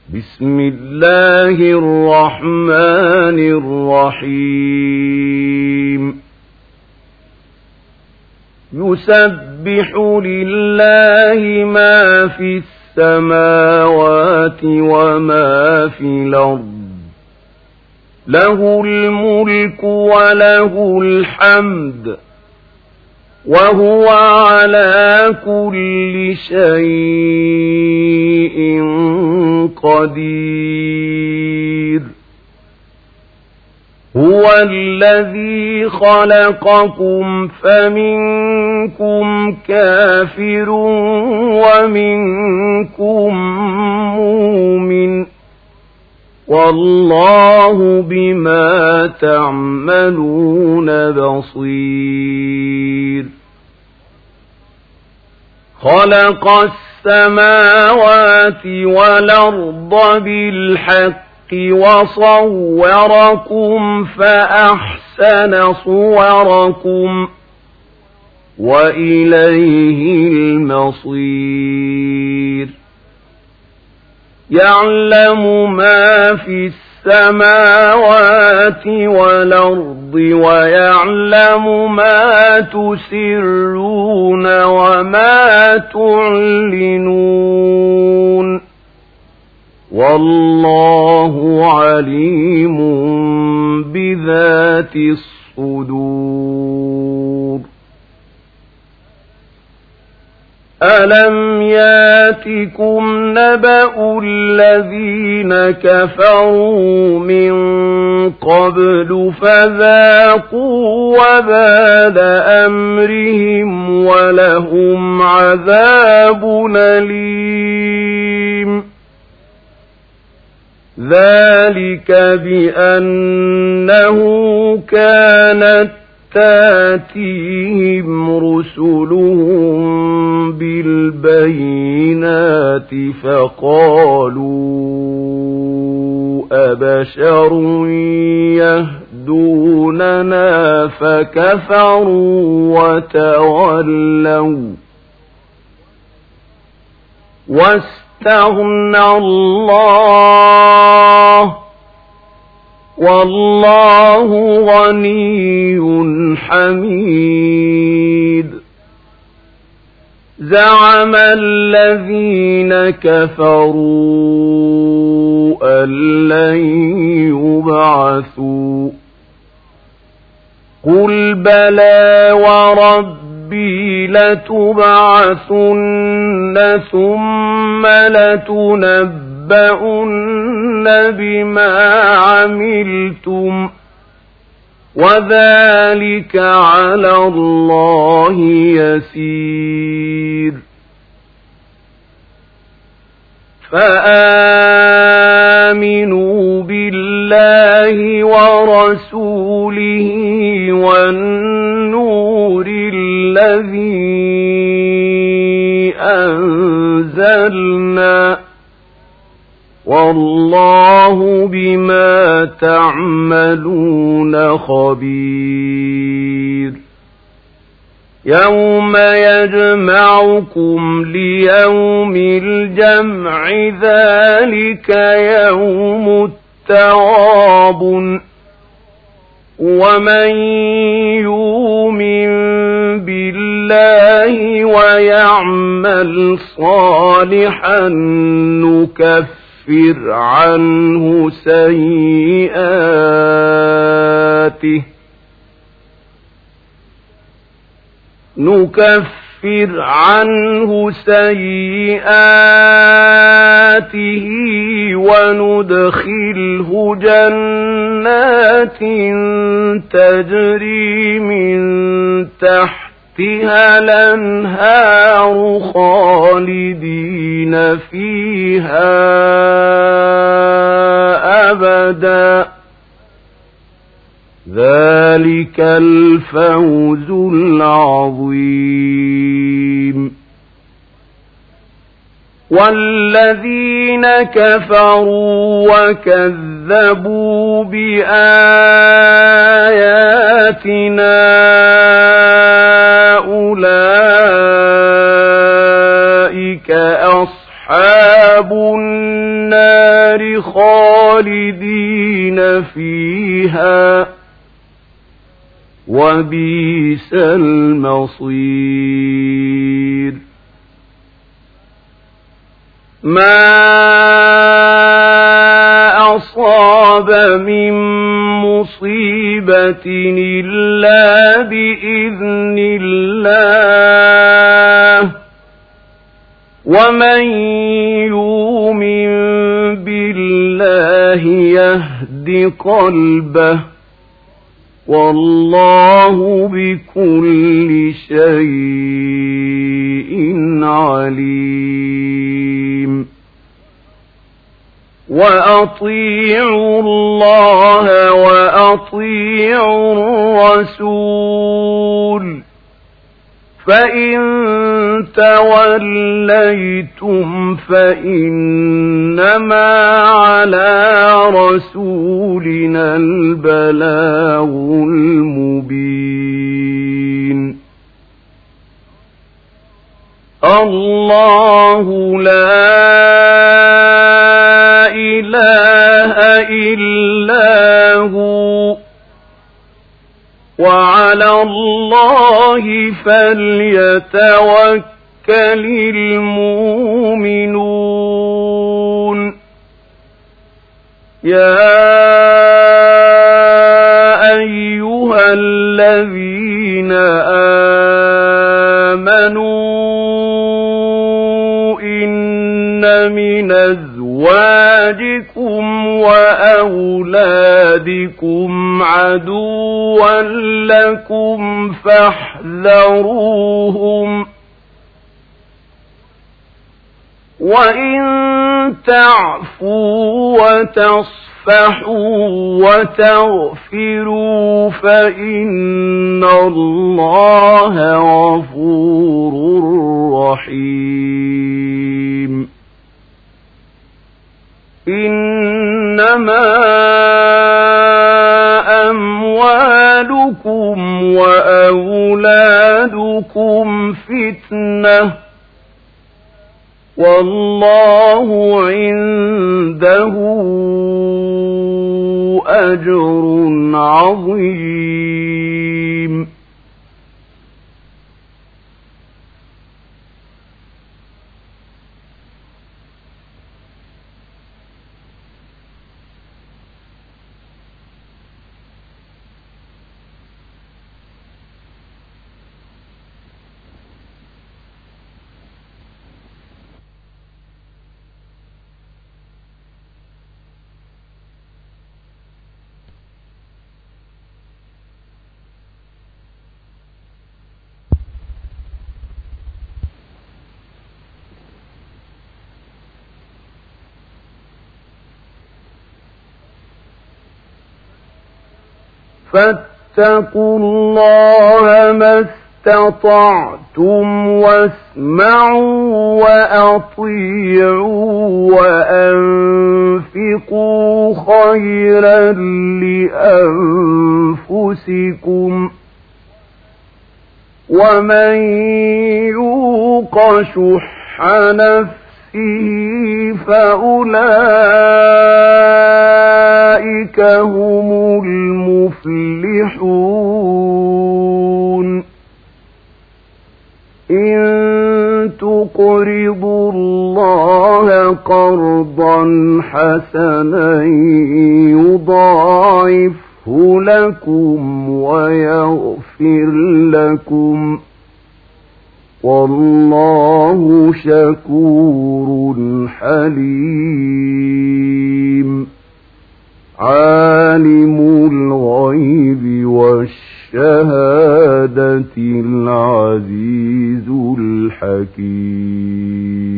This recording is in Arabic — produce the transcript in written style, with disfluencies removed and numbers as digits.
بسم الله الرحمن الرحيم يسبح لله ما في السماوات وما في الأرض له الملك وله الحمد وهو على كل شيء قدير هو الذي خلقكم فمنكم كافر ومنكم مؤمن والله بما تعملون بصير خلق السماوات والأرض بالحق وصوركم فأحسن صوركم وإليه المصير يعلم ما في السماوات والأرض ويعلم ما تسرون وما تعلنون والله عليم بذات الصدور ألم ياتكم نبأ الذين كفروا من قبل فذاقوا وبال أمرهم ولهم عذاب أليم ذلك بأنه كانت تاتيهم رسلهم بالبينات فقالوا أبشر يهدوننا فكفروا وتولوا واستغنى الله والله غني حميد زعم الذين كفروا أن لن يبعثوا قل بلى وربي لتبعثن ثم لتنبؤن بما عملتم وذلك على الله يسير فآمنوا بالله ورسوله والنور الذي أنزلنا والله بما تعملون خبير يوم يجمعكم ليوم الجمع ذلك يوم التغابن ومن يؤمن بالله ويعمل صالحا نكفر عنه سيئاته وندخله جنات تجري من تحتها الأنهار خالدين فيها أبدا ذلك الفوز العظيم والذين كفروا وكذبوا بآياتنا أولئك أصحاب النار النار خالدين فيها وبئس المصير ما أصاب من مصيبة إلا بإذن الله ومن يؤمن بالله يهد قلبه والله بكل شيء عليم وأطيعوا الله وأطيعوا الرسول فإن توليتم فإنما على رسولنا البلاغ المبين الله لا إله إلا هو وعلى الله فليتوكل المؤمنون يا أيها الذين آمنوا إن من أزواجكم وأولادكم عدوا لكم فاحذروهم وإن تعفوا وتصفحوا وتغفروا فإن الله غفور رحيم إنما أموالكم وأولادكم فتنة والله عنده أجر عظيم فاتقوا الله ما استطعتم واسمعوا وأطيعوا وأنفقوا خيرا لأنفسكم ومن يوق شح نفسه فأولئك هم المفلحون إن تقرضوا الله قرضا حسنا يضاعفه لكم ويغفر لكم والله شكور حليم عالم الغيب والشهادة العزيز الحكيم